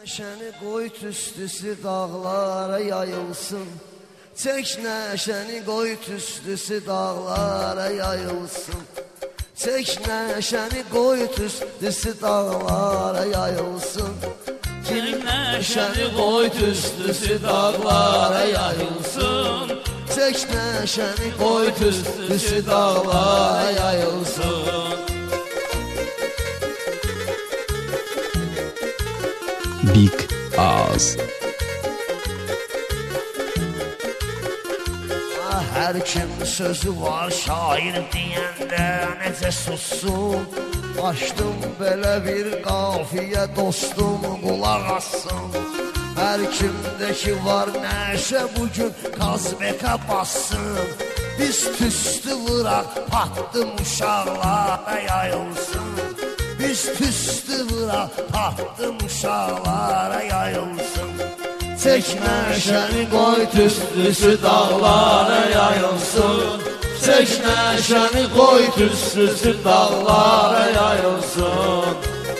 Neşəni qoy tüstüsü dağlara yayılsın. Çək neşəni qoy tüstüsü dağlara yayılsın. Çək neşəni qoy tüstüsü dağlara yayılsın. Çək neşəni qoy tüstüsü dağlara yayılsın. Çək neşəni qoy tüstüsü dağlara yayılsın. Big Ağız. Hər kim sözü var şair deyəndə necə sussun. Açdım belə bir qafiyə dostum qulaq assın. Hər kimdəki var nəşə bugün Kazbekə bassın. Biz tüstü vıraq patdım uşaqlara yayılsın. Biz tüstü vıraq patdım uşaqlara yayılsın. Çək neşəni qoy tüstüsü dağlara yayılsın. Çək neşəni qoy tüstüsü dağlara yayılsın.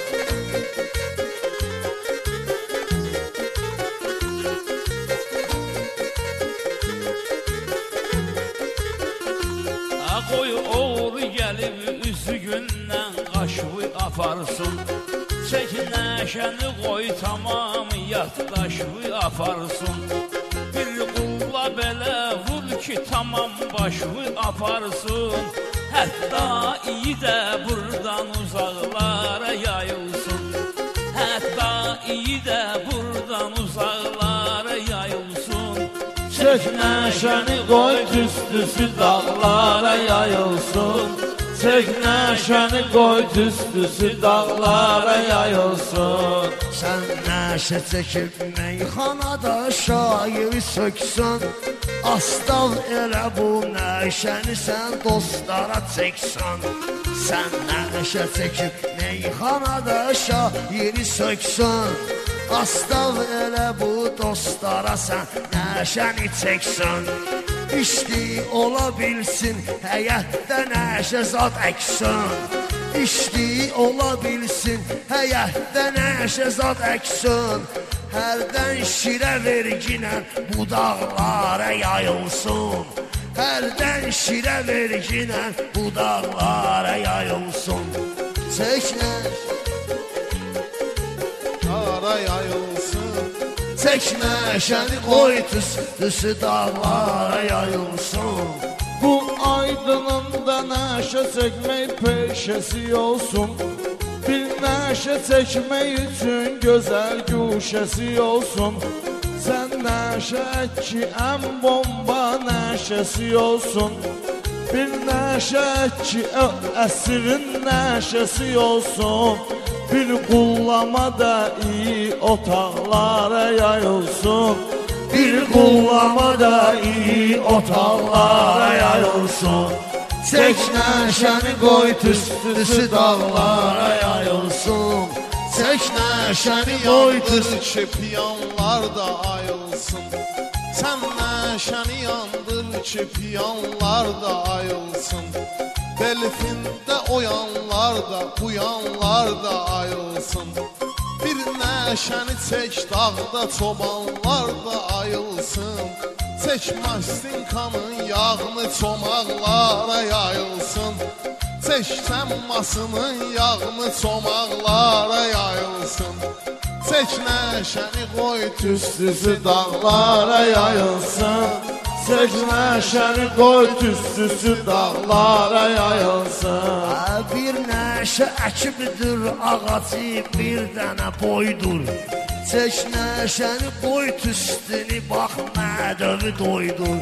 Qoy oğlu gəlib üzü gündən qaşığı aparsın. Çək neşəni qoy tamam yaddaşığı aparsın. Bir qulla belə vur ki tamam başığı aparsın. Hətta iyi də buradan uzaqlara yayılsın. Hətta iyi də buradan uzaqlara yayılsın. Çək neşəni qoy tüstüsü dağlara yayılsın. Çək neşəni qoy tüstüsü dağlara yayılsın. Sən neşə çəkib meyxanada şairi söksən. Astav elə bu neşəni sən dostlara çəksən. Sən neşə çəkib meyxanada şairi söksən. Astav elə bu dostlara sən neşəni çəksən. İşdi ola bilsin həyətdə neşə zad əksən. İşdi ola bilsin həyətdə neşə zad əksən. Hərdən şirə verginən budaqlara yayılsın. Hərdən şirə verginən budaqlara yayılsın. Çək neşəni yayılsın. Çək neşəni qoy tüstüsü dağlara yayılsın. Bu aydınında neşə çəkmək peşəsi olsun. Bir neşə çəkmək üçün gözəl güşəsi olsun. Sən neşə ki ən bomba neşəsi olsun. Bir neşə ki əsrin neşəsi olsun. Bir qullama da iyi otaqlara yayılsın. Bir qullama da iyi otaqlara yayılsın. Çək neşəni qoy tüstüsü dağlara yayılsın. Çək neşəni qoy tüstüsü piyanlar da ayılsın. Sən neşəni yandır ki piyanlar da ayılsın. Belfində oyanlar da, uyanlar da ayılsın. Bir neşəni çək dağda çobanlar da ayılsın. Çək mastinkanın yağını çomaqlara yayılsın. Çək səmmasının yağını çomaqlara yayılsın. Çək neşəni qoy tüstüsü dağlara yayılsın. Çək neşəni qoy tüstüsü dağlara yayılsın. Bir neşə əkibdir ağacı bir dənə boydur. Çək neşəni qoy tüstünü bax mədəvi doydur.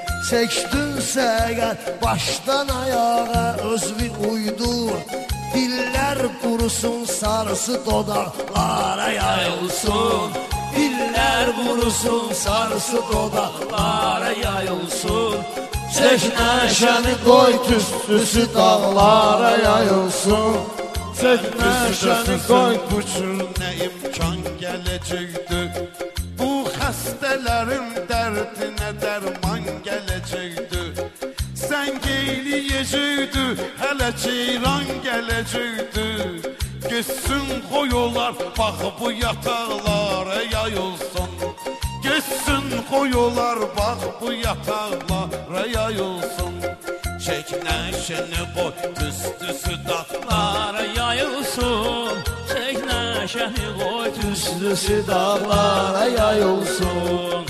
Çəkdinsə əgər başdan ayağa özvi uydur. Dillər qurusun sarısı dodaqlara yayılsın. Dillər qurusun sarısı dodaqlara yayılsın. Çək neşəni qoy tüstüsü dağlara yayılsın. Çək neşəni qoy bu cür nə imkan gələcəkdir. Bu xəstələrin dərdinə dərman gələcəkdir. Sən qeyliyəcəkdir, hələ ceyran gələcəkdir. Geçsin koyular, bax bu yataqlar yayılsın. Geçsin koyular bak bu yataqlara yayılsın. Çek nəşəni boy tüstüsü dağlara yayılsın. Çek nəşəni qoy Tüstüsü dağlara yayılsın.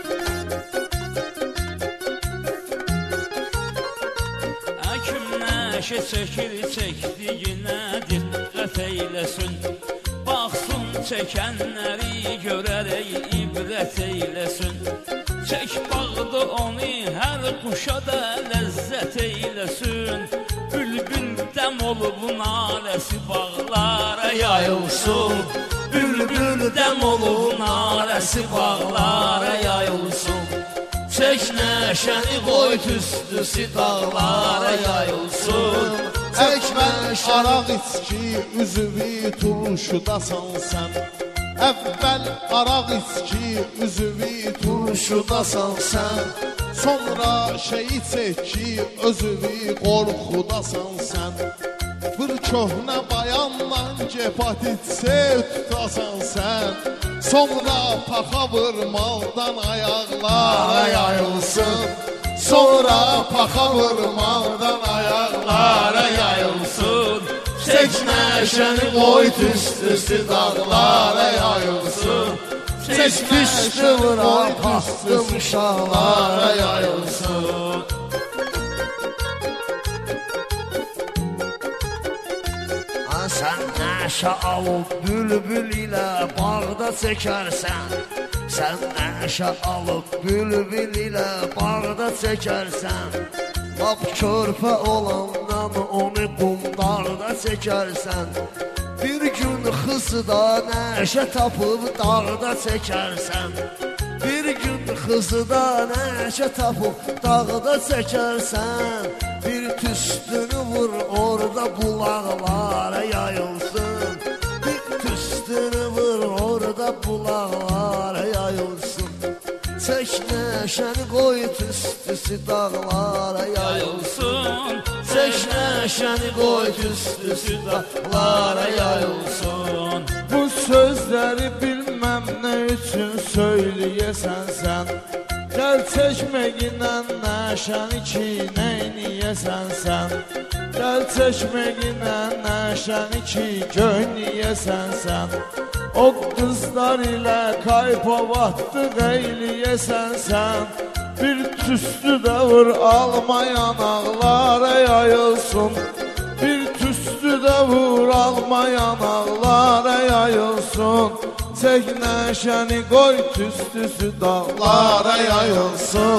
Əkim nəşə çəkir çəkdiyinə diqqət eyləsin. Baxsın çəkənləri görərək ibrət eyləsin. Çək bağdı onu hər quşa da ləzzət eyləsin. Bülbül dəm olub naləsi bağlara yayılsın. Bülbül dəm olub naləsi bağlara yayılsın. Çək nəşəni qoy tüstüsü dağlara yayılsın. Çəkmə araq içki üzüvi turşudasan sən. Əvvəl araq içki üzüvi turşudasan sən. Sonra şeyi çək ki özüvi qorxudasan sən. Bir köhnə bayanla gepatit tutasan sən. Sonra paxa vurmaldan ayaqlara yayılsın. Sonra paxa vurmaldan ayaqlara yayılsın. Çək nəşəni qoy tüstüsü dağlara yayılsın. Çək tüstü vuran pastım uşaqlara yayılsın. Sən nəşə alıb bülbül ilə bağda çəkərsən. Sən nəşə alıb bülbül ilə bağda çəkərsən. Lap körpə olandan onu qumlarda çəkərsən. Bir gün xızıda nəşə tapıb dağda çəkərsən. Bir gün xızıda nəşə tapıb dağda çəkərsən. Bir tüstünü vur orada bulaqlara yayılsın. Bir tüstünü vur orada bulaqlara yayılsın. Çək nəşəni qoy tüstüsü dağlara yayılsın. Çək nəşəni qoy tüstüsü dağlara yayılsın. Bu sözləri bilməm nə üçün söyləyəsən sən. Gəl çəkməginlə nəşəni ki neyniyəsən sən. Gəl çəkməginlə nəşəni ki göyniyəsən sən. O qızlar ilə kaypovatdıq eyliyəsən sən. Bir tüstü də vur alma yanaqlara yayılsın. Bir tüstü də vur alma yanaqlara yayılsın. Çək nəşəni qoy tüstüsü dağlara yayılsın.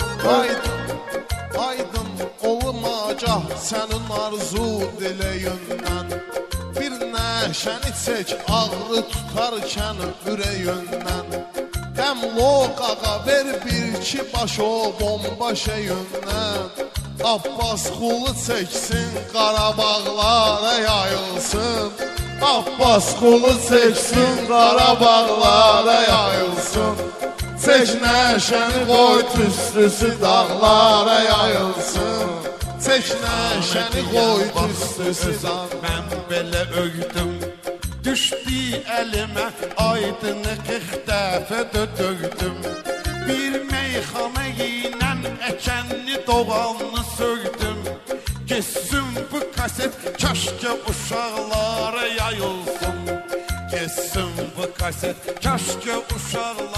Aydın olmacaq sənin arzu diləyindən. Bir nəşəni çək ağrı tutarkən ürəyindən. Qəm loqağa ver bir ki baş o bomba şeyindən. Abbas xulu çəksin Qarabağlara yayılsın. Abbas xulu çəksin Qarabağlara yayılsın. Çək nəşəni qoy tüstüsü dağlara yayılsın. Çək nəşəni qoy tüstüsü dağlara. Mən belə öydüm, düşdü əlimə aydını 40 dəfə döydüm. Bir meyxana ilə əkənli doğanlı söydüm. Kessin bu kaset kaşke uşaqlara yayılsın. Kessin bu kaset kaşke uşaqlara